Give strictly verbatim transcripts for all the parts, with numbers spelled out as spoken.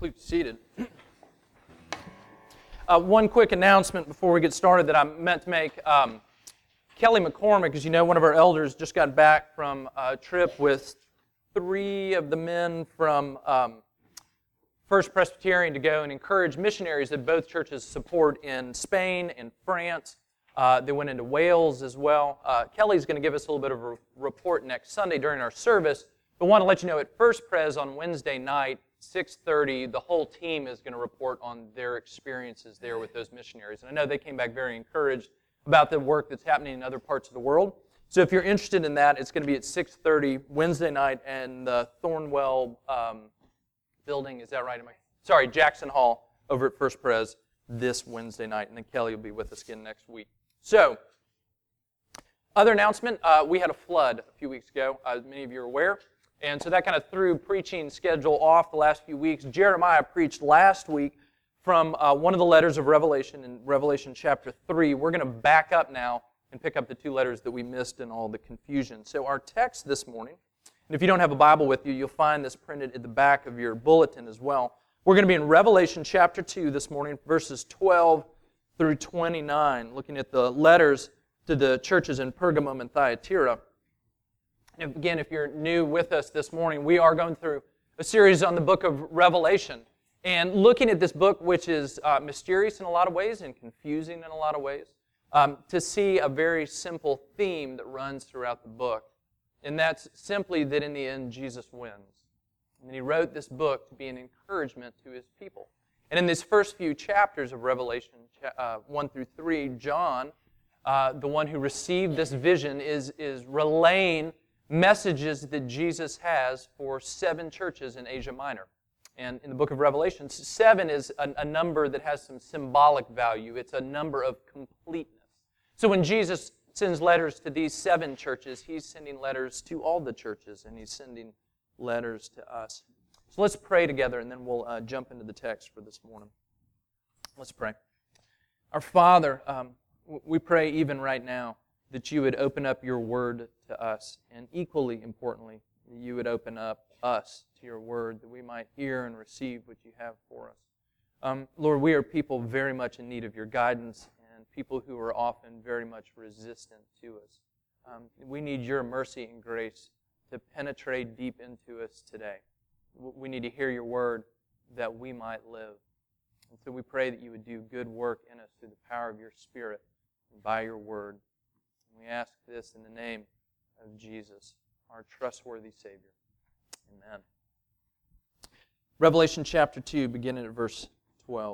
Please be seated. Uh, one quick announcement before we get started that I meant to make. Um, Kelly McCormick, as you know, one of our elders, just got back from a trip with three of the men from um, First Presbyterian to go and encourage missionaries that both churches support in Spain and France. Uh, they went into Wales as well. Uh, Kelly's going to give us a little bit of a report next Sunday during our service, but want to let you know at First Pres on Wednesday night, six thirty, the whole team is going to report on their experiences there with those missionaries. And I know they came back very encouraged about the work that's happening in other parts of the world. So if you're interested in that, it's going to be at six thirty Wednesday night in the Thornwell um, building. Is that right? Am I? Sorry, Jackson Hall over at First Pres this Wednesday night. And then Kelly will be with us again next week. So, other announcement, uh, we had a flood a few weeks ago, as many of you are aware. And so that kind of threw preaching schedule off the last few weeks. Jeremiah preached last week from uh, one of the letters of Revelation in Revelation chapter three. We're going to back up now and pick up the two letters that we missed in all the confusion. So our text this morning, and if you don't have a Bible with you, you'll find this printed at the back of your bulletin as well. We're going to be in Revelation chapter two this morning, verses twelve through twenty-nine, looking at the letters to the churches in Pergamum and Thyatira. And again, if you're new with us this morning, we are going through a series on the book of Revelation and looking at this book, which is uh, mysterious in a lot of ways and confusing in a lot of ways, um, to see a very simple theme that runs throughout the book. And that's simply that in the end, Jesus wins. And he wrote this book to be an encouragement to his people. And in these first few chapters of Revelation, uh, one through three, John, uh, the one who received this vision, is, is relaying messages that Jesus has for seven churches in Asia Minor. And in the book of Revelation, seven is a, a number that has some symbolic value. It's a number of completeness. So when Jesus sends letters to these seven churches, he's sending letters to all the churches, and he's sending letters to us. So let's pray together, and then we'll uh, jump into the text for this morning. Let's pray. Our Father, um, we pray even right now that you would open up your word to us, and equally importantly, that you would open up us to your word, that we might hear and receive what you have for us. Um, Lord, we are people very much in need of your guidance, and people who are often very much resistant to us. Um, we need your mercy and grace to penetrate deep into us today. We need to hear your word that we might live. And so we pray that you would do good work in us through the power of your Spirit and by your word. And we ask this in the name of Jesus, our trustworthy Savior. Amen. Revelation chapter two, beginning at verse twelve.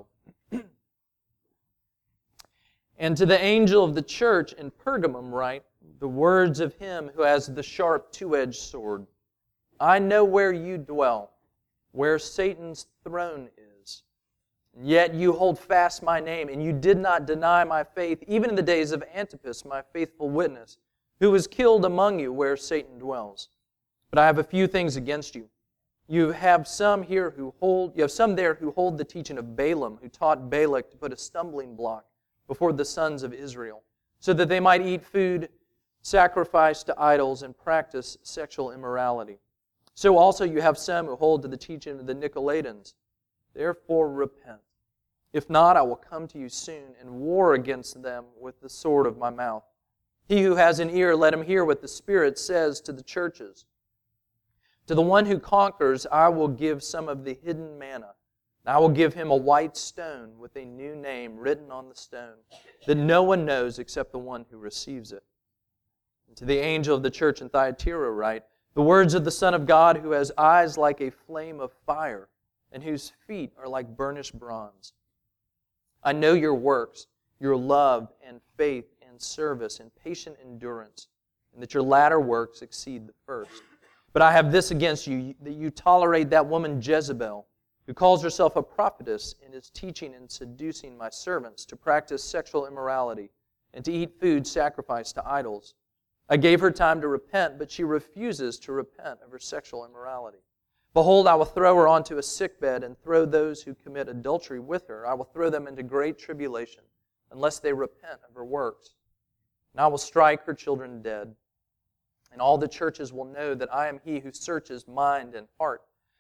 And to the angel of the church in Pergamum write, the words of him who has the sharp two-edged sword. I know where you dwell, where Satan's throne is. And yet you hold fast my name, and you did not deny my faith, even in the days of Antipas, my faithful witness, who was killed among you where Satan dwells. But I have a few things against you. You have some here who hold, you have some there who hold the teaching of Balaam, who taught Balak to put a stumbling block before the sons of Israel, so that they might eat food sacrificed to idols and practice sexual immorality. So also you have some who hold to the teaching of the Nicolaitans. Therefore repent. If not, I will come to you soon and war against them with the sword of my mouth. He who has an ear, let him hear what the Spirit says to the churches. To the one who conquers, I will give some of the hidden manna. I will give him a white stone with a new name written on the stone that no one knows except the one who receives it. And to the angel of the church in Thyatira write, the words of the Son of God, who has eyes like a flame of fire and whose feet are like burnished bronze. I know your works, your love and faith and service and patient endurance, and that your latter works exceed the first. But I have this against you, that you tolerate that woman Jezebel, who calls herself a prophetess and is teaching and seducing my servants to practice sexual immorality and to eat food sacrificed to idols. I gave her time to repent, but she refuses to repent of her sexual immorality. Behold, I will throw her onto a sickbed and throw those who commit adultery with her. I will throw them into great tribulation, unless they repent of her works. And I will strike her children dead. And all the churches will know that I am he who searches mind and heart,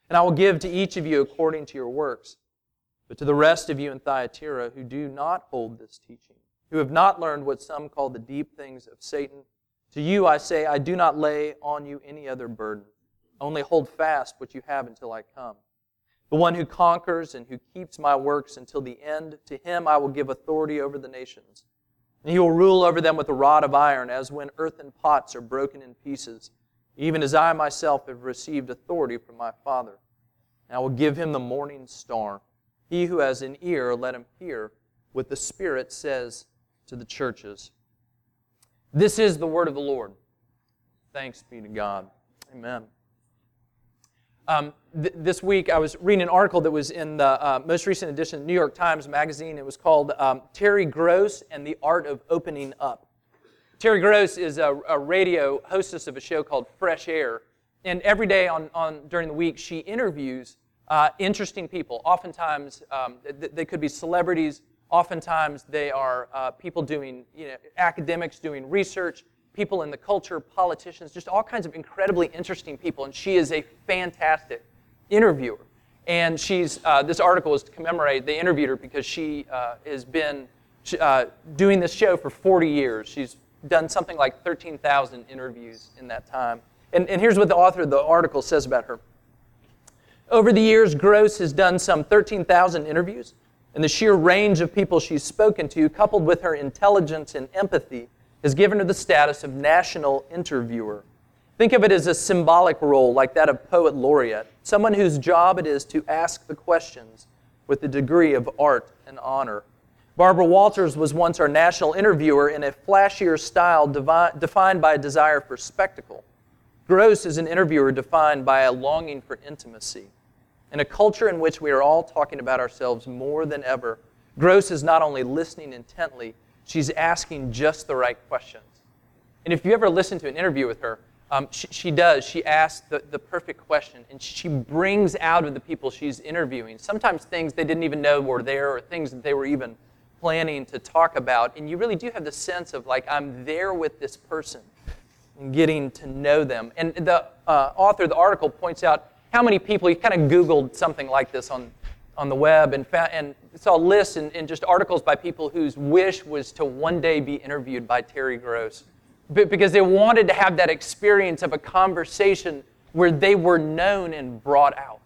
and I will give to each of you according to your works. But to the rest of you in Thyatira who do not hold this teaching, who have not learned what some call the deep things of Satan, to you I say, I do not lay on you any other burden. Only hold fast what you have until I come. The one who conquers and who keeps my works until the end, to him I will give authority over the nations. And he will rule over them with a rod of iron, as when earthen pots are broken in pieces, even as I myself have received authority from my Father. And I will give him the morning star. He who has an ear, let him hear what the Spirit says to the churches. This is the word of the Lord. Thanks be to God. Amen. Um, th- this week I was reading an article that was in the uh, most recent edition of the New York Times Magazine. It was called um, Terry Gross and the Art of Opening Up. Terry Gross is a, a radio hostess of a show called Fresh Air. And every day on, on during the week she interviews uh, interesting people. Oftentimes um, th- they could be celebrities. Oftentimes they are uh, people doing, you know, academics doing research, people in the culture, politicians, just all kinds of incredibly interesting people. And she is a fantastic interviewer. And she's uh, this article is to commemorate, they interviewed her because she uh, has been uh, doing this show for forty years. She's done something like thirteen thousand interviews in that time. And, and here's what the author of the article says about her. Over the years, Gross has done some thirteen thousand interviews, and the sheer range of people she's spoken to, coupled with her intelligence and empathy, has given her the status of national interviewer. Think of it as a symbolic role like that of poet laureate, someone whose job it is to ask the questions with a degree of art and honor. Barbara Walters was once our national interviewer in a flashier style devi- defined by a desire for spectacle. Gross is an interviewer defined by a longing for intimacy. In a culture in which we are all talking about ourselves more than ever, Gross is not only listening intently, she's asking just the right questions. And if you ever listen to an interview with her, um, she, she does. She asks the, the perfect question, and she brings out of the people she's interviewing sometimes things they didn't even know were there or things that they were even planning to talk about. And you really do have the sense of, like, I'm there with this person and getting to know them. And the uh, author of the article points out how many people, he kind of Googled something like this on on the web and found, and saw lists and, and just articles by people whose wish was to one day be interviewed by Terry Gross, but because they wanted to have that experience of a conversation where they were known and brought out.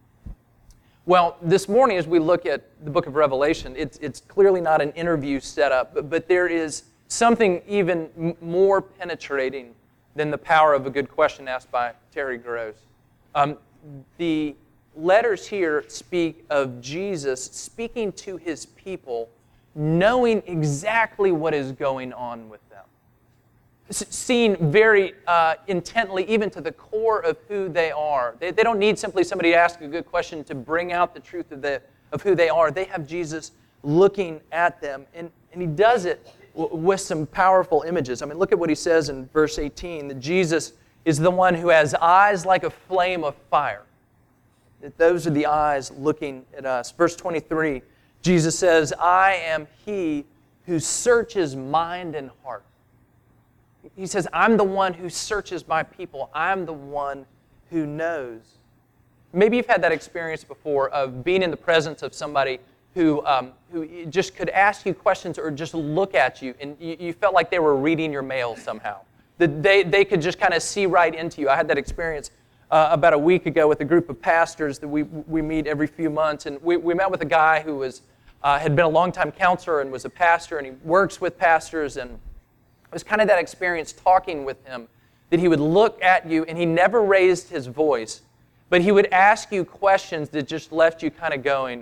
Well, this morning as we look at the book of Revelation, it's, it's clearly not an interview setup, but, but there is something even m- more penetrating than the power of a good question asked by Terry Gross. Um, the letters here speak of Jesus speaking to his people, knowing exactly what is going on with them. S- seeing very uh, intently, even to the core of who they are. They, they don't need simply somebody to ask a good question to bring out the truth of, the, of who they are. They have Jesus looking at them, and, and he does it w- with some powerful images. I mean, look at what he says in verse eighteen, that Jesus is the one who has eyes like a flame of fire. That those are the eyes looking at us. Verse twenty-three, Jesus says, I am he who searches mind and heart. He says, I'm the one who searches my people. I'm the one who knows. Maybe you've had that experience before of being in the presence of somebody who, um, who just could ask you questions or just look at you, and you, you felt like they were reading your mail somehow. That they, they could just kind of see right into you. I had that experience Uh, about a week ago with a group of pastors that we we meet every few months, and we, we met with a guy who was uh, had been a longtime counselor and was a pastor, and he works with pastors, and it was kind of that experience talking with him that he would look at you, and he never raised his voice, but he would ask you questions that just left you kind of going,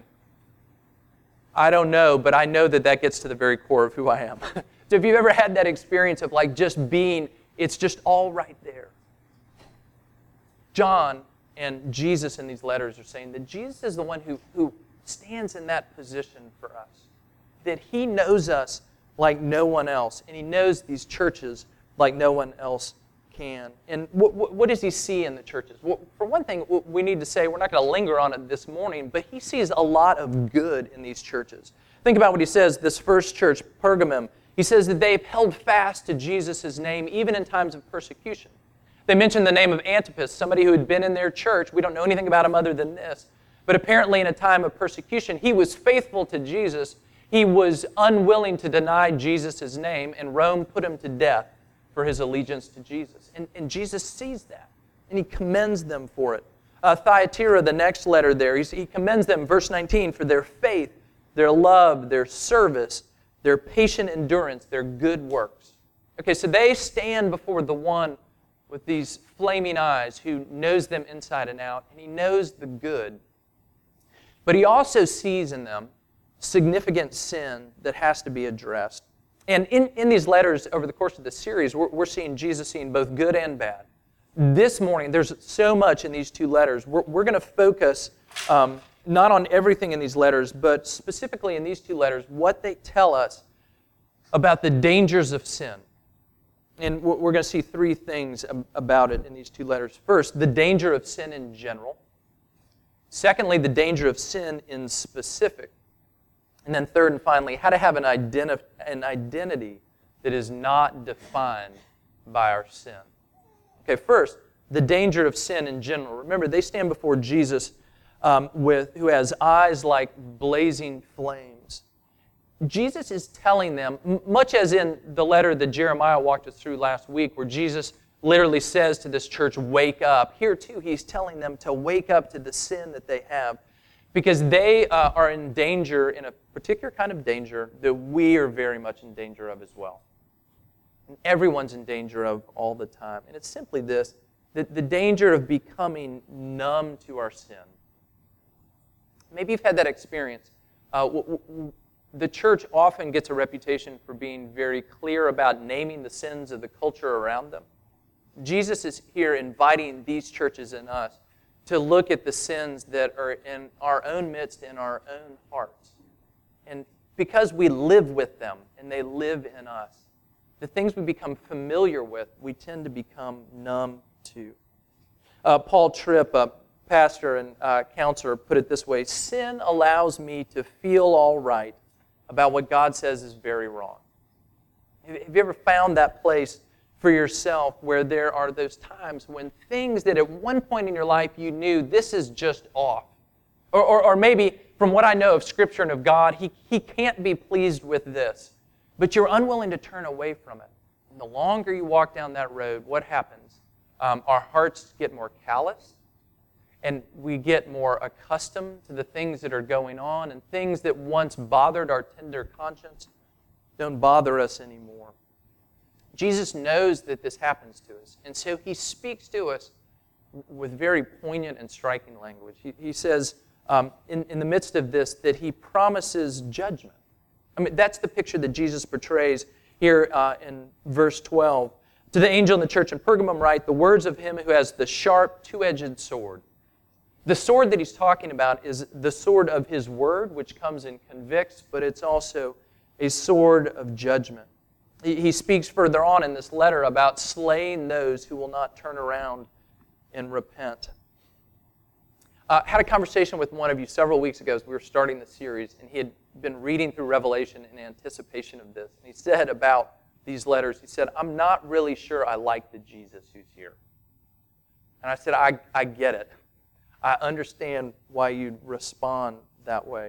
I don't know, but I know that that gets to the very core of who I am. So if you've ever had that experience of like just being, it's just all right there. John and Jesus in these letters are saying that Jesus is the one who, who stands in that position for us. That he knows us like no one else, and he knows these churches like no one else can. And what, what, what does he see in the churches? Well, for one thing, we need to say, we're not going to linger on it this morning, but he sees a lot of good in these churches. Think about what he says, this first church, Pergamum. He says that they've held fast to Jesus' name even in times of persecution. They mention the name of Antipas, somebody who had been in their church. We don't know anything about him other than this. But apparently in a time of persecution, he was faithful to Jesus. He was unwilling to deny Jesus' name, and Rome put him to death for his allegiance to Jesus. And, and Jesus sees that, and he commends them for it. Uh, Thyatira, the next letter there, he's, he commends them, verse nineteen, for their faith, their love, their service, their patient endurance, their good works. Okay, so they stand before the one with these flaming eyes who knows them inside and out, and he knows the good. But he also sees in them significant sin that has to be addressed. And in, in these letters over the course of the series, we're, we're seeing Jesus seeing both good and bad. This morning, there's so much in these two letters. We're, we're going to focus um, not on everything in these letters, but specifically in these two letters, what they tell us about the dangers of sin. And we're going to see three things about it in these two letters. First, the danger of sin in general. Secondly, the danger of sin in specific. And then third and finally, how to have an, identi- an identity that is not defined by our sin. Okay, first, the danger of sin in general. Remember, they stand before Jesus um, with who has eyes like blazing flames. Jesus is telling them, much as in the letter that Jeremiah walked us through last week, where Jesus literally says to this church, wake up. Here too, he's telling them to wake up to the sin that they have, because they uh, are in danger, in a particular kind of danger that we are very much in danger of as well. And everyone's in danger of all the time. And it's simply this, the, the danger of becoming numb to our sin. Maybe you've had that experience. Uh, w- w- the church often gets a reputation for being very clear about naming the sins of the culture around them. Jesus is here inviting these churches and us to look at the sins that are in our own midst, in our own hearts. And because we live with them and they live in us, the things we become familiar with, we tend to become numb to. Uh, Paul Tripp, a pastor and uh, counselor, put it this way: sin allows me to feel all right about what God says is very wrong. Have you ever found that place for yourself where there are those times when things that at one point in your life you knew this is just off? Or, or, or maybe from what I know of Scripture and of God, he, he can't be pleased with this. But you're unwilling to turn away from it. And the longer you walk down that road, what happens? Um, our hearts get more callous, and we get more accustomed to the things that are going on, and things that once bothered our tender conscience don't bother us anymore. Jesus knows that this happens to us, and so he speaks to us with very poignant and striking language. He, he says um, in, in the midst of this that he promises judgment. I mean, that's the picture that Jesus portrays here uh, in verse twelve. To the angel in the church in Pergamum write, the words of him who has the sharp, two-edged sword. The sword that he's talking about is the sword of his word, which comes and convicts, but it's also a sword of judgment. He, he speaks further on in this letter about slaying those who will not turn around and repent. I uh, had a conversation with one of you several weeks ago as we were starting the series, and he had been reading through Revelation in anticipation of this. And he said about these letters, he said, I'm not really sure I like the Jesus who's here. And I said, I, I get it. I understand why you'd respond that way.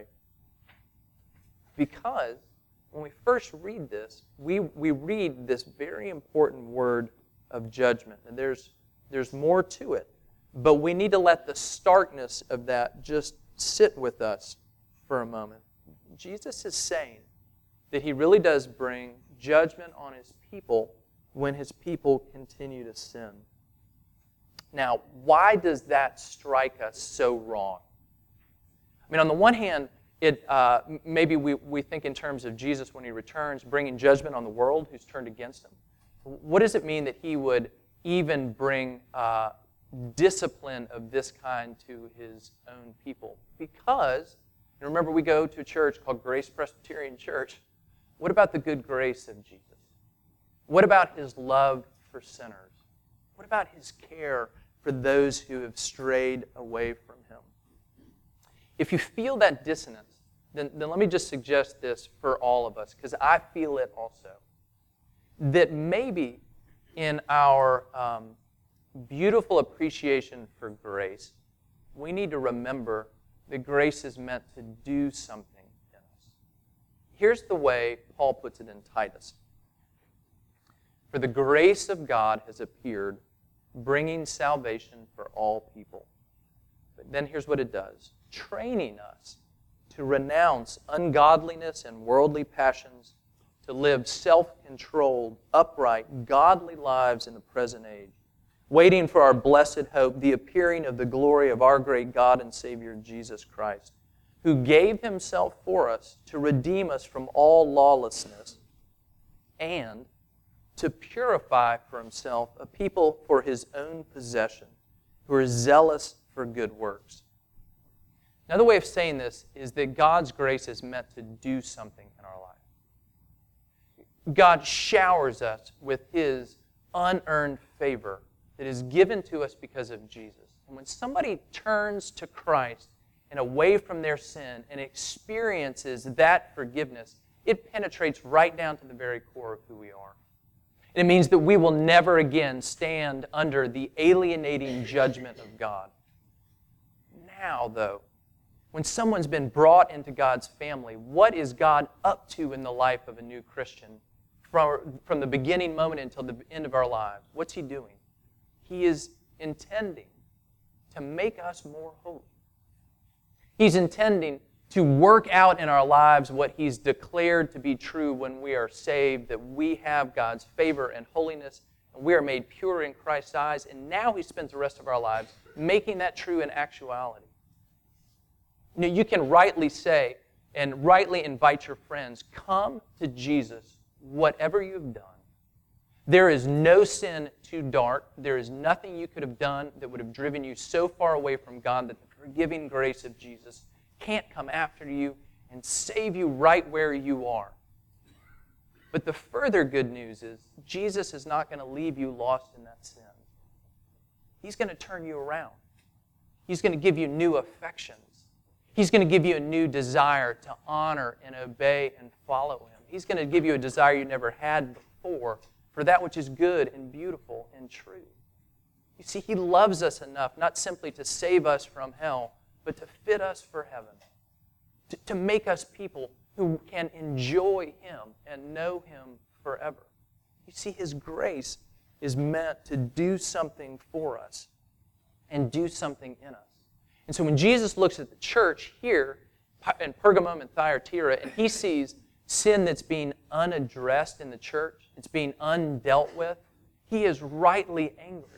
Because when we first read this, we, we read this very important word of judgment. And there's, there's more to it. But we need to let the starkness of that just sit with us for a moment. Jesus is saying that he really does bring judgment on his people when his people continue to sin. Now, why does that strike us so wrong? I mean, on the one hand, it uh, maybe we, we think in terms of Jesus when he returns, bringing judgment on the world who's turned against him. What does it mean that he would even bring uh, discipline of this kind to his own people? Because, and remember, we go to a church called Grace Presbyterian Church. What about the good grace of Jesus? What about his love for sinners? What about his care for those who have strayed away from him? If you feel that dissonance, then, then let me just suggest this for all of us, because I feel it also. That maybe in our um, beautiful appreciation for grace, we need to remember that grace is meant to do something in us. Here's the way Paul puts it in Titus. For the grace of God has appeared, bringing salvation for all people. But then here's what it does. Training us to renounce ungodliness and worldly passions, to live self-controlled, upright, godly lives in the present age, waiting for our blessed hope, the appearing of the glory of our great God and Savior, Jesus Christ, who gave himself for us to redeem us from all lawlessness and to purify for himself a people for his own possession, who are zealous for good works. Another way of saying this is that God's grace is meant to do something in our life. God showers us with his unearned favor that is given to us because of Jesus. And when somebody turns to Christ and away from their sin and experiences that forgiveness, it penetrates right down to the very core of who we are. And it means that we will never again stand under the alienating judgment of God. Now, though, when someone's been brought into God's family, what is God up to in the life of a new Christian from, from the beginning moment until the end of our lives? What's he doing? He is intending to make us more holy. He's intending to work out in our lives what he's declared to be true when we are saved, that we have God's favor and holiness, and we are made pure in Christ's eyes, and now he spends the rest of our lives making that true in actuality. You know, you can rightly say and rightly invite your friends, come to Jesus, whatever you've done. There is no sin too dark. There is nothing you could have done that would have driven you so far away from God that the forgiving grace of Jesus can't come after you and save you right where you are. But the further good news is Jesus is not going to leave you lost in that sin. He's going to turn you around. He's going to give you new affections. He's going to give you a new desire to honor and obey and follow him. He's going to give you a desire you never had before for that which is good and beautiful and true. You see, he loves us enough not simply to save us from hell, but to fit us for heaven, to, to make us people who can enjoy him and know him forever. You see, his grace is meant to do something for us and do something in us. And so when Jesus looks at the church here in Pergamum and Thyatira, and he sees sin that's being unaddressed in the church, it's being undealt with, he is rightly angry.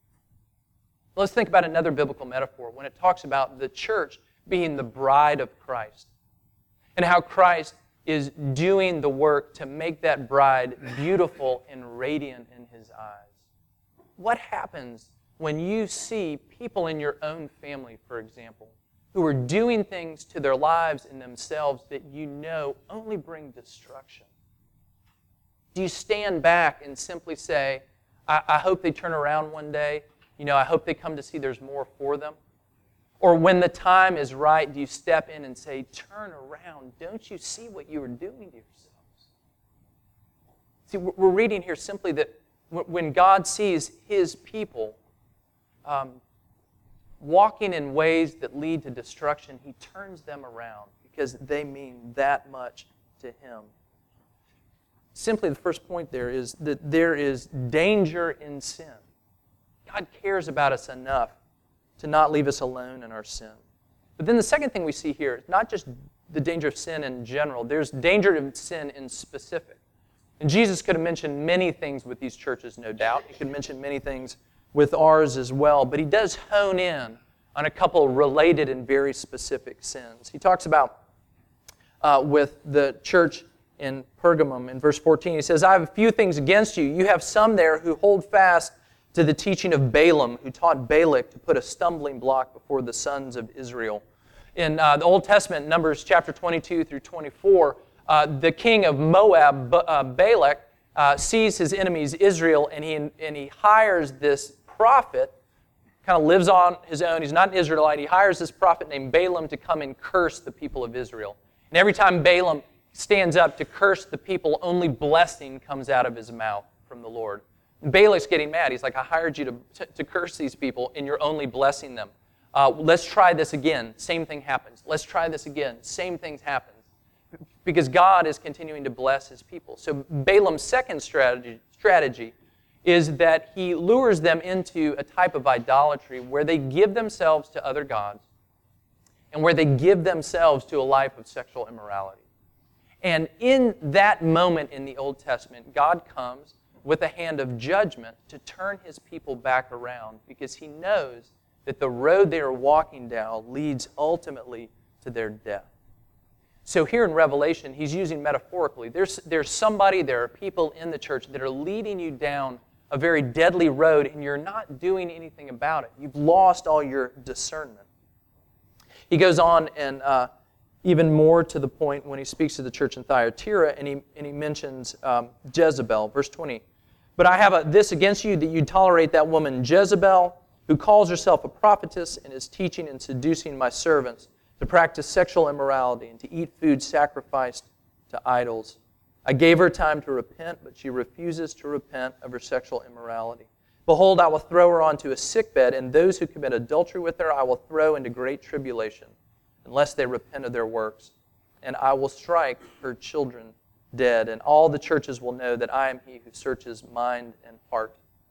Let's think about another biblical metaphor when it talks about the church being the bride of Christ and how Christ is doing the work to make that bride beautiful and radiant in his eyes. What happens when you see people in your own family, for example, who are doing things to their lives and themselves that you know only bring destruction? Do you stand back and simply say, I, I hope they turn around one day? You know, I hope they come to see there's more for them? Or when the time is right, do you step in and say, turn around, don't you see what you are doing to yourselves? See, we're reading here simply that when God sees his people um, walking in ways that lead to destruction, he turns them around because they mean that much to him. Simply, the first point there is that there is danger in sin. God cares about us enough to not leave us alone in our sin. But then the second thing we see here is not just the danger of sin in general. There's danger of sin in specific. And Jesus could have mentioned many things with these churches, no doubt. He could mention many things with ours as well. But he does hone in on a couple related and very specific sins. He talks about uh, with the church in Pergamum in verse fourteen. He says, I have a few things against you. You have some there who hold fast to the teaching of Balaam, who taught Balak to put a stumbling block before the sons of Israel. In uh, the Old Testament, Numbers chapter twenty-two through twenty-four, uh, the king of Moab, uh, Balak, uh, sees his enemies Israel, and he, and he hires this prophet, kind of lives on his own. He's not an Israelite. He hires this prophet named Balaam to come and curse the people of Israel. And every time Balaam stands up to curse the people, only blessing comes out of his mouth from the Lord. Balak's getting mad. He's like, I hired you to, to, to curse these people, and you're only blessing them. Uh, let's try this again. Same thing happens. Let's try this again. Same thing happens. Because God is continuing to bless his people. So Balaam's second strategy, strategy is that he lures them into a type of idolatry where they give themselves to other gods and where they give themselves to a life of sexual immorality. And in that moment in the Old Testament, God comes with a hand of judgment to turn his people back around because he knows that the road they are walking down leads ultimately to their death. So here in Revelation, he's using metaphorically. There's, there's somebody, there are people in the church that are leading you down a very deadly road, and you're not doing anything about it. You've lost all your discernment. He goes on and uh, even more to the point when he speaks to the church in Thyatira, and he, and he mentions um, Jezebel, verse twenty. But I have a, this against you, that you tolerate that woman Jezebel, who calls herself a prophetess and is teaching and seducing my servants to practice sexual immorality and to eat food sacrificed to idols. I gave her time to repent, but she refuses to repent of her sexual immorality. Behold, I will throw her onto a sickbed, and those who commit adultery with her I will throw into great tribulation, unless they repent of their works. And I will strike her children dead, and all the churches will know that I am he who searches mind and heart.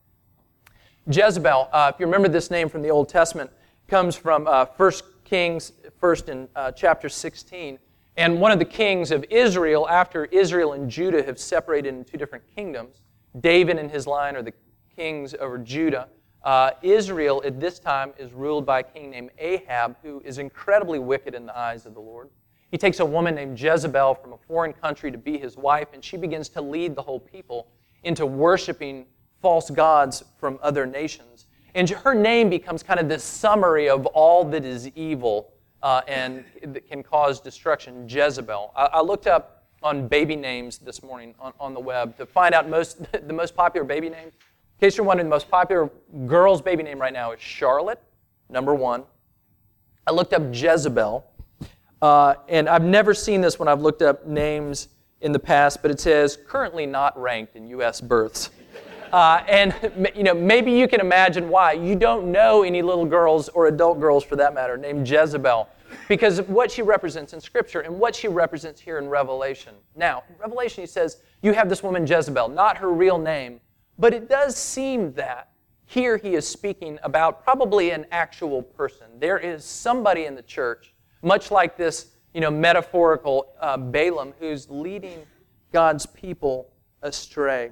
Jezebel, uh, if you remember this name from the Old Testament, comes from uh, First Kings, first in uh, chapter sixteen. And one of the kings of Israel, after Israel and Judah have separated into two different kingdoms, David and his line are the kings over Judah. Uh, Israel at this time is ruled by a king named Ahab, who is incredibly wicked in the eyes of the Lord. He takes a woman named Jezebel from a foreign country to be his wife, and she begins to lead the whole people into worshiping false gods from other nations. And her name becomes kind of this summary of all that is evil uh, and that can cause destruction, Jezebel. I, I looked up on baby names this morning on, on the web to find out most the most popular baby names. In case you're wondering, the most popular girl's baby name right now is Charlotte, number one. I looked up Jezebel, uh, and I've never seen this when I've looked up names in the past, but it says currently not ranked in U S births. Uh, and you know, maybe you can imagine why. You don't know any little girls, or adult girls for that matter, named Jezebel, because of what she represents in Scripture and what she represents here in Revelation. Now, in Revelation he says, you have this woman Jezebel, not her real name, but it does seem that here he is speaking about probably an actual person. There is somebody in the church, much like this you know, metaphorical uh, Balaam, who's leading God's people astray.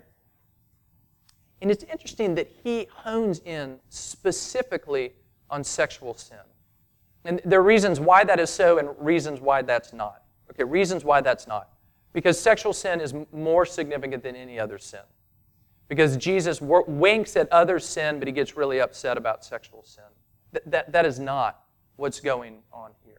And it's interesting that he hones in specifically on sexual sin. And there are reasons why that is so and reasons why that's not. Okay, reasons why that's not. Because sexual sin is more significant than any other sin. Because Jesus winks at other sin, but he gets really upset about sexual sin. That, that, that is not what's going on here.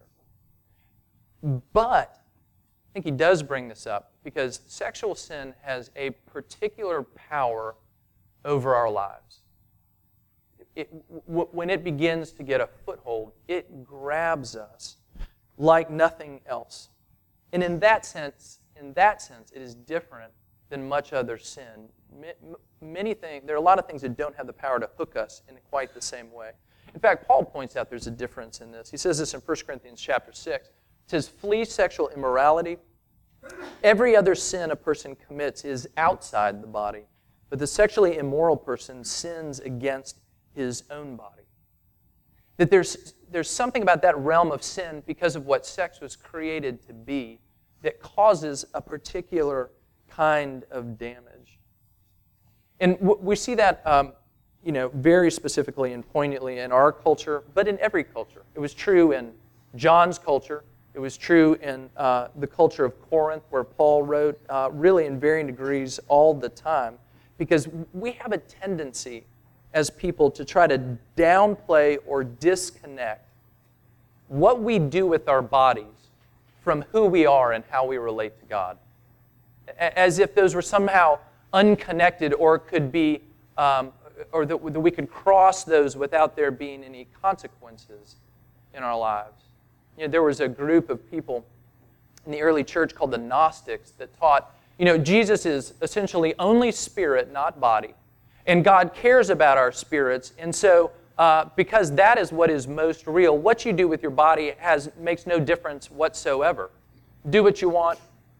But I think he does bring this up because sexual sin has a particular power over our lives. It, w- when it begins to get a foothold, it grabs us like nothing else. And in that sense, in that sense, it is different than much other sin. Many things, there are a lot of things that don't have the power to hook us in quite the same way. In fact, Paul points out there's a difference in this. He says this in First Corinthians chapter six. It says, flee sexual immorality. Every other sin a person commits is outside the body, but the sexually immoral person sins against his own body. That there's, there's something about that realm of sin because of what sex was created to be that causes a particular kind of damage. And w- we see that um, you know, very specifically and poignantly in our culture, but in every culture. It was true in John's culture. It was true in uh, the culture of Corinth, where Paul wrote, uh, really in varying degrees all the time. Because we have a tendency as people to try to downplay or disconnect what we do with our bodies from who we are and how we relate to God. As if those were somehow unconnected or could be, um, or that we could cross those without there being any consequences in our lives. You know, there was a group of people in the early church called the Gnostics that taught, you know, Jesus is essentially only spirit, not body. And God cares about our spirits. And so, uh, because that is what is most real, what you do with your body has makes no difference whatsoever. Do what you want.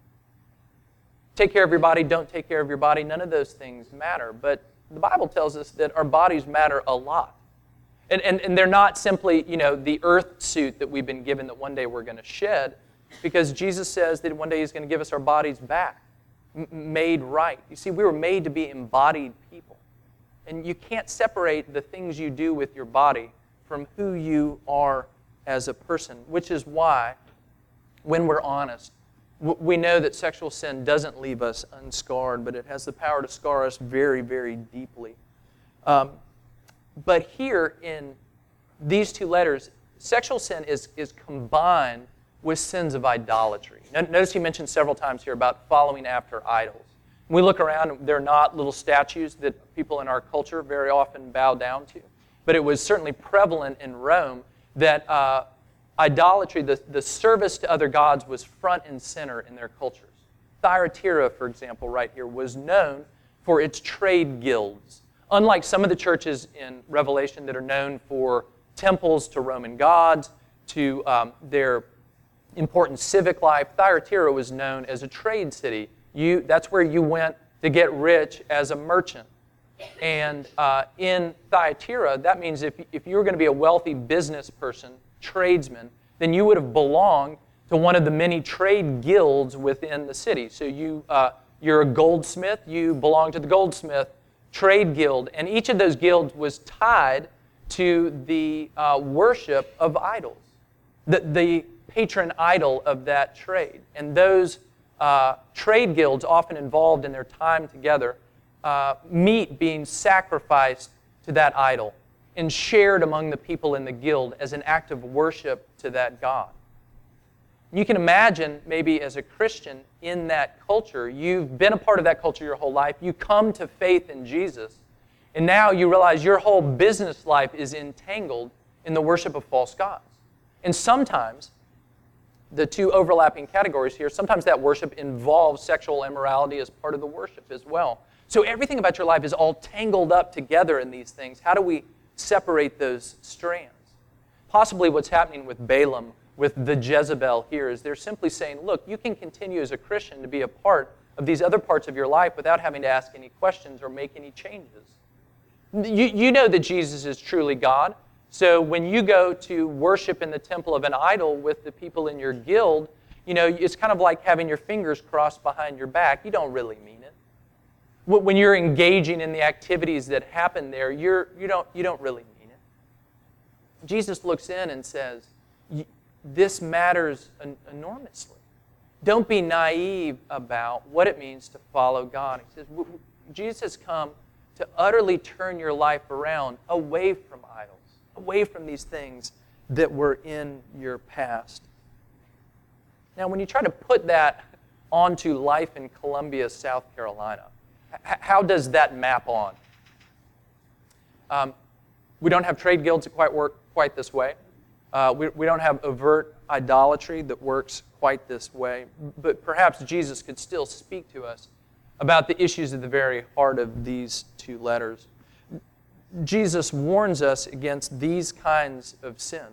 Take care of your body. Don't take care of your body. None of those things matter. But the Bible tells us that our bodies matter a lot. And, and, and they're not simply, you know, the earth suit that we've been given that one day we're going to shed, because Jesus says that one day He's going to give us our bodies back, m- made right. You see, we were made to be embodied people. And you can't separate the things you do with your body from who you are as a person, which is why, when we're honest, w- we know that sexual sin doesn't leave us unscarred, but it has the power to scar us very, very deeply. Um, But here in these two letters, sexual sin is, is combined with sins of idolatry. Notice he mentioned several times here about following after idols. When we look around, they're not little statues that people in our culture very often bow down to. But it was certainly prevalent in Rome that uh, idolatry, the, the service to other gods, was front and center in their cultures. Thyatira, for example, right here, was known for its trade guilds. Unlike some of the churches in Revelation that are known for temples to Roman gods, to um, their important civic life, Thyatira was known as a trade city. You, that's where you went to get rich as a merchant. And uh, in Thyatira, that means if, if you were going to be a wealthy business person, tradesman, then you would have belonged to one of the many trade guilds within the city. So you, uh, you're a goldsmith, you belong to the goldsmith trade guild, and each of those guilds was tied to the uh, worship of idols, the, the patron idol of that trade. And those uh, trade guilds, often involved in their time together, uh, meat being sacrificed to that idol and shared among the people in the guild as an act of worship to that god. You can imagine, maybe as a Christian in that culture, you've been a part of that culture your whole life, you come to faith in Jesus, and now you realize your whole business life is entangled in the worship of false gods. And sometimes, the two overlapping categories here, sometimes that worship involves sexual immorality as part of the worship as well. So everything about your life is all tangled up together in these things. How do we separate those strands? Possibly what's happening with Balaam, with the Jezebel here, is they're simply saying, look, you can continue as a Christian to be a part of these other parts of your life without having to ask any questions or make any changes. You, you know that Jesus is truly God, so when you go to worship in the temple of an idol with the people in your guild, you know, it's kind of like having your fingers crossed behind your back. You don't really mean it. When you're engaging in the activities that happen there, you're, you don't, you don't really mean it. Jesus looks in and says, this matters enormously. Don't be naive about what it means to follow God. He says, Jesus has come to utterly turn your life around away from idols, away from these things that were in your past. Now, when you try to put that onto life in Columbia, South Carolina, h- how does that map on? Um, we don't have trade guilds that quite work quite this way. Uh, we, we don't have overt idolatry that works quite this way, but perhaps Jesus could still speak to us about the issues at the very heart of these two letters. Jesus warns us against these kinds of sin.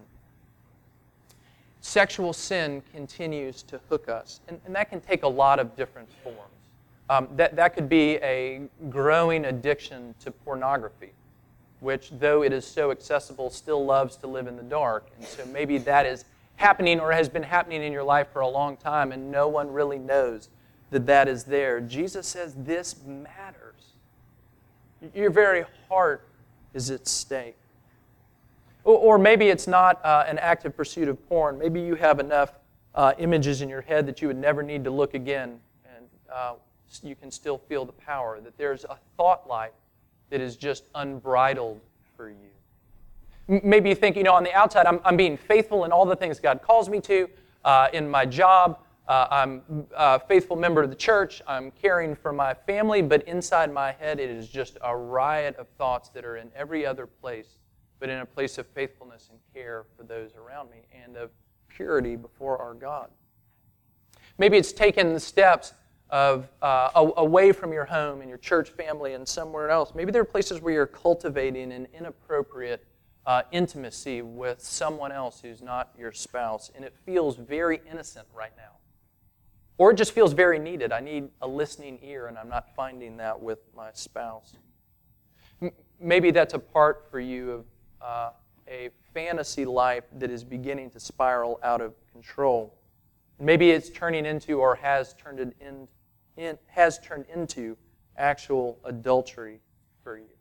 Sexual sin continues to hook us, and, and that can take a lot of different forms. Um, that, that could be a growing addiction to pornography, which, though it is so accessible, still loves to live in the dark. And so maybe that is happening or has been happening in your life for a long time, and no one really knows that that is there. Jesus says this matters. Your very heart is at stake. Or, or maybe it's not uh, an active pursuit of porn. Maybe you have enough uh, images in your head that you would never need to look again, and uh, you can still feel the power, that there's a thought life that is just unbridled for you. Maybe you think, you know, on the outside, I'm, I'm being faithful in all the things God calls me to, uh, in my job, uh, I'm a faithful member of the church, I'm caring for my family, but inside my head it is just a riot of thoughts that are in every other place, but in a place of faithfulness and care for those around me and of purity before our God. Maybe it's taken the steps of uh, a- away from your home and your church family and somewhere else. Maybe there are places where you're cultivating an inappropriate uh, intimacy with someone else who's not your spouse, and it feels very innocent right now. Or it just feels very needed. I need a listening ear, and I'm not finding that with my spouse. M- maybe that's a part for you of uh, a fantasy life that is beginning to spiral out of control. Maybe it's turning into or has turned it in, in, has turned into actual adultery for you.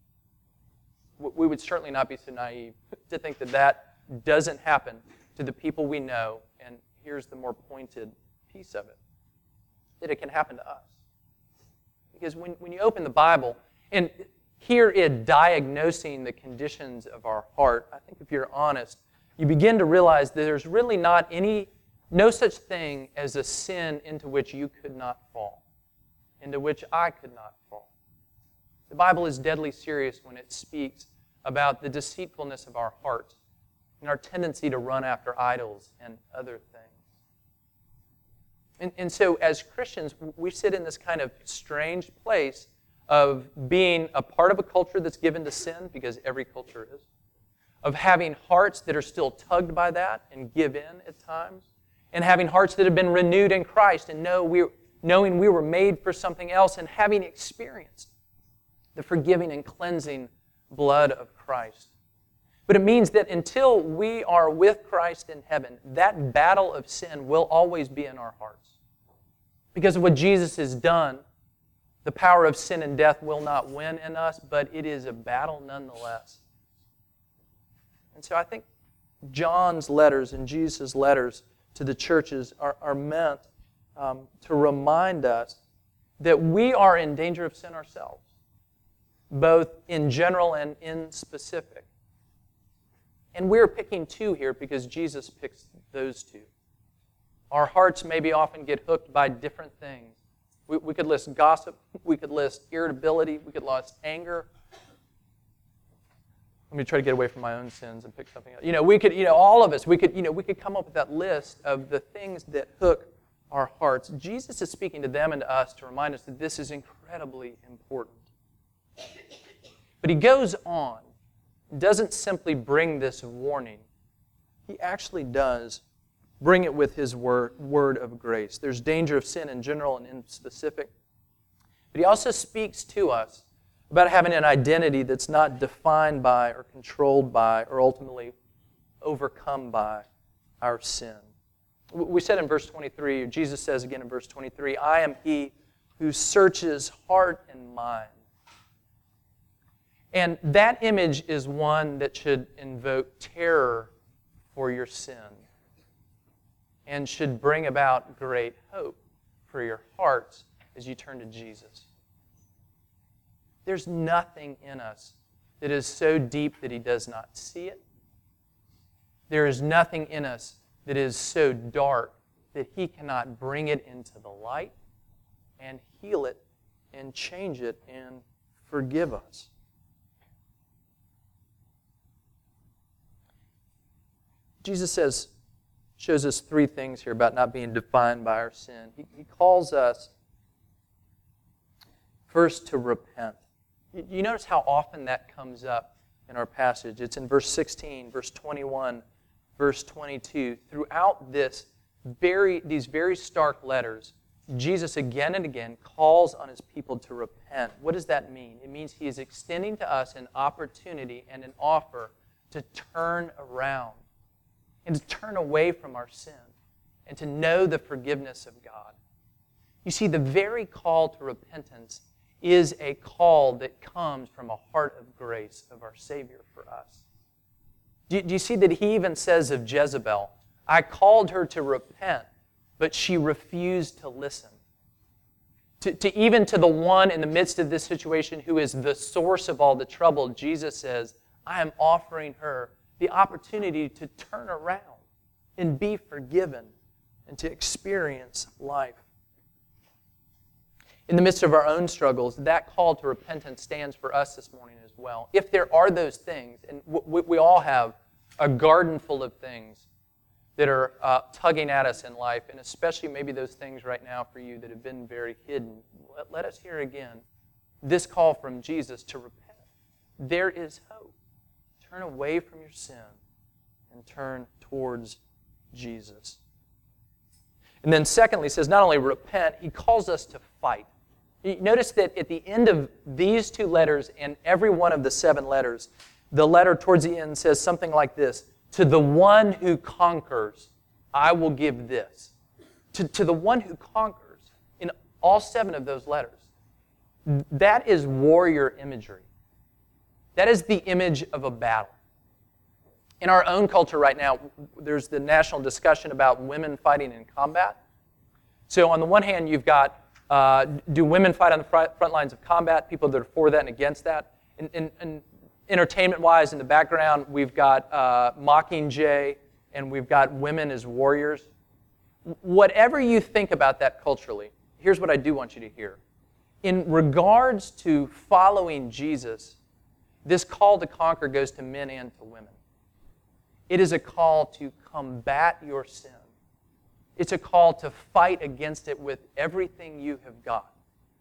We would certainly not be so naive to think that that doesn't happen to the people we know, and here's the more pointed piece of it, that it can happen to us. Because when, when you open the Bible and hear it diagnosing the conditions of our heart, I think if you're honest, you begin to realize that there's really not any, no such thing as a sin into which you could not fall, into which I could not fall. The Bible is deadly serious when it speaks about the deceitfulness of our heart and our tendency to run after idols and other things. And, and so as Christians, we sit in this kind of strange place of being a part of a culture that's given to sin, because every culture is, of having hearts that are still tugged by that and give in at times, and having hearts that have been renewed in Christ and know we, knowing we were made for something else, and having experienced the forgiving and cleansing blood of Christ. But it means that until we are with Christ in heaven, that battle of sin will always be in our hearts. Because of what Jesus has done, the power of sin and death will not win in us, but it is a battle nonetheless. And so I think John's letters and Jesus' letters to the churches are, are meant um, to remind us that we are in danger of sin ourselves, both in general and in specific. And we're picking two here because Jesus picks those two. Our hearts maybe often get hooked by different things. We, we could list gossip, we could list irritability, we could list anger. Let me try to get away from my own sins and pick something else. You know, we could, you know, all of us, we could, you know, we could come up with that list of the things that hook our hearts. Jesus is speaking to them and to us to remind us that this is incredibly important. But he goes on, doesn't simply bring this warning. He actually does bring it with his word, word of grace. There's danger of sin in general and in specific. But he also speaks to us about having an identity that's not defined by or controlled by or ultimately overcome by our sin. We said in verse twenty-three, Jesus says again in verse twenty-three, I am he who searches heart and mind. And that image is one that should invoke terror for your sin and should bring about great hope for your hearts as you turn to Jesus. There's nothing in us that is so deep that he does not see it. There is nothing in us that is so dark that he cannot bring it into the light and heal it and change it and forgive us. Jesus says, shows us three things here about not being defined by our sin. He, he calls us first to repent. You, you notice how often that comes up in our passage. It's in verse sixteen, verse twenty-one, verse twenty-two. Throughout this very, these very stark letters, Jesus again and again calls on his people to repent. What does that mean? It means he is extending to us an opportunity and an offer to turn around and to turn away from our sin and to know the forgiveness of God. You see, the very call to repentance is a call that comes from a heart of grace of our Savior for us. Do, do you see that he even says of Jezebel, I called her to repent, but she refused to listen. To, to even to the one in the midst of this situation who is the source of all the trouble, Jesus says, I am offering her the opportunity to turn around and be forgiven and to experience life. In the midst of our own struggles, that call to repentance stands for us this morning as well. If there are those things, and we, we all have a garden full of things that are uh, tugging at us in life, and especially maybe those things right now for you that have been very hidden. Let, let us hear again this call from Jesus to repent. There is hope. Turn away from your sin and turn towards Jesus. And then secondly, he says not only repent, he calls us to fight. You notice that at the end of these two letters and every one of the seven letters, the letter towards the end says something like this: to the one who conquers, I will give this. To, to the one who conquers, in all seven of those letters. That is warrior imagery. That is the image of a battle. In our own culture right now, there's the national discussion about women fighting in combat. So on the one hand, you've got, uh, do women fight on the front, front lines of combat, people that are for that and against that. And, and, and entertainment-wise, in the background, we've got uh, Mockingjay, and we've got women as warriors. Whatever you think about that culturally, here's what I do want you to hear. In regards to following Jesus, this call to conquer goes to men and to women. It is a call to combat your sin. It's a call to fight against it with everything you have got.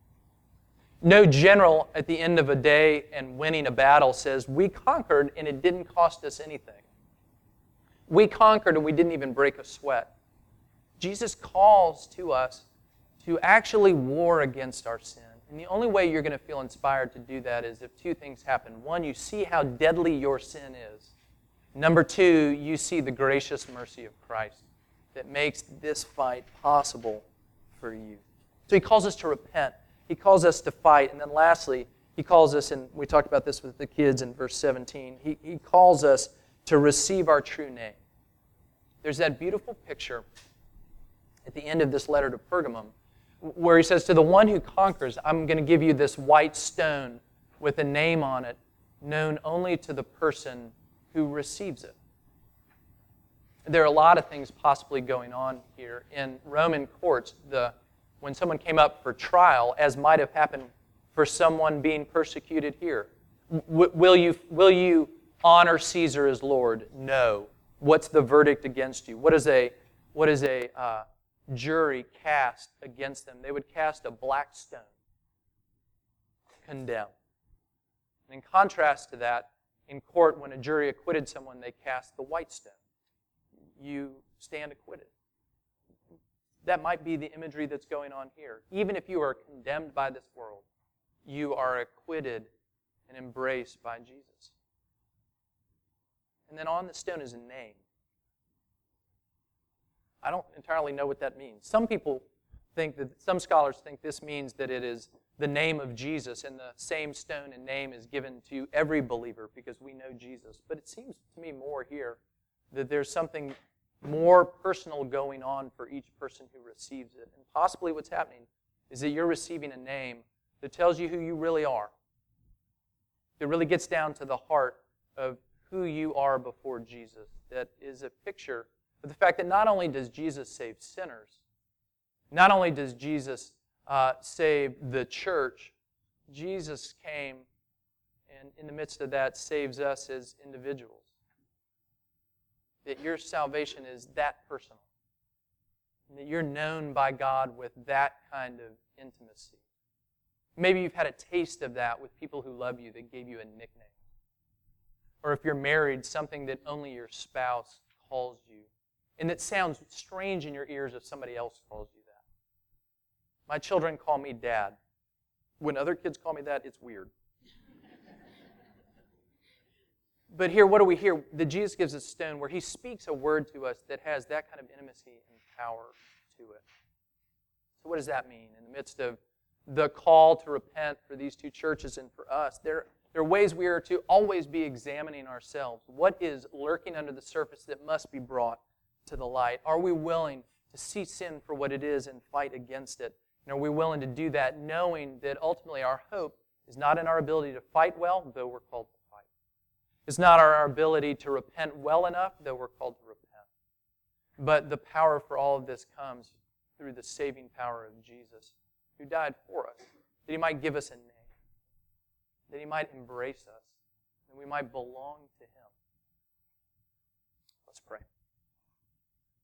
No general at the end of a day and winning a battle says, we conquered and it didn't cost us anything. We conquered and we didn't even break a sweat. Jesus calls to us to actually war against our sin. And the only way you're going to feel inspired to do that is if two things happen. One, you see how deadly your sin is. Number two, you see the gracious mercy of Christ that makes this fight possible for you. So he calls us to repent. He calls us to fight. And then lastly, he calls us, and we talked about this with the kids in verse seventeen, he, he calls us to receive our true name. There's that beautiful picture at the end of this letter to Pergamum where he says, to the one who conquers, I'm going to give you this white stone with a name on it, known only to the person who receives it. There are a lot of things possibly going on here. In Roman courts, the when someone came up for trial, as might have happened for someone being persecuted here, w- will you will you honor Caesar as Lord? No. What's the verdict against you? What is a what is a uh, jury cast against them? They would cast a black stone. Condemn. And in contrast to that, in court, when a jury acquitted someone, they cast the white stone. You stand acquitted. That might be the imagery that's going on here. Even if you are condemned by this world, you are acquitted and embraced by Jesus. And then on the stone is a name. I don't entirely know what that means. Some people think that, some scholars think this means that it is the name of Jesus, and the same stone and name is given to every believer because we know Jesus. But it seems to me more here that there's something more personal going on for each person who receives it. And possibly what's happening is that you're receiving a name that tells you who you really are. It really gets down to the heart of who you are before Jesus. That is a picture of the fact that not only does Jesus save sinners, not only does Jesus uh, save the church, Jesus came and in the midst of that saves us as individuals. That your salvation is that personal. And that you're known by God with that kind of intimacy. Maybe you've had a taste of that with people who love you that gave you a nickname. Or if you're married, something that only your spouse calls you. And that sounds strange in your ears if somebody else calls you that. My children call me Dad. When other kids call me that, it's weird. But here, what do we hear? That Jesus gives us a stone where he speaks a word to us that has that kind of intimacy and power to it. So what does that mean? In the midst of the call to repent for these two churches and for us, there, there are ways we are to always be examining ourselves. What is lurking under the surface that must be brought to the light? Are we willing to see sin for what it is and fight against it? And are we willing to do that knowing that ultimately our hope is not in our ability to fight well, though we're called to fight. It's not our ability to repent well enough, though we're called to repent. But the power for all of this comes through the saving power of Jesus, who died for us, that he might give us a name, that he might embrace us, and we might belong to him. Let's pray.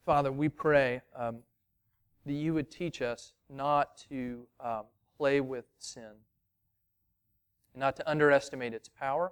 Father, we pray um, that you would teach us not to um, play with sin, not to underestimate its power,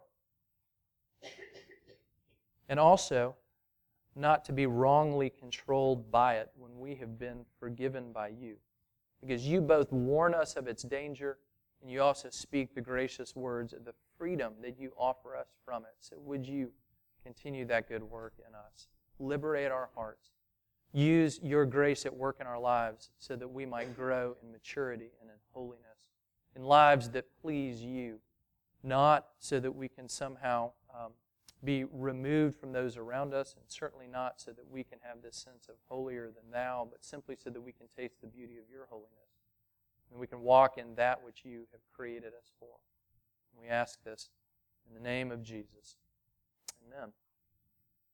and also not to be wrongly controlled by it when we have been forgiven by you. Because you both warn us of its danger, and you also speak the gracious words of the freedom that you offer us from it. So would you continue that good work in us? Liberate our hearts. Use your grace at work in our lives so that we might grow in maturity and in holiness, in lives that please you, not so that we can somehow um, be removed from those around us, and certainly not so that we can have this sense of holier than thou, but simply so that we can taste the beauty of your holiness, and we can walk in that which you have created us for. And we ask this in the name of Jesus. Amen.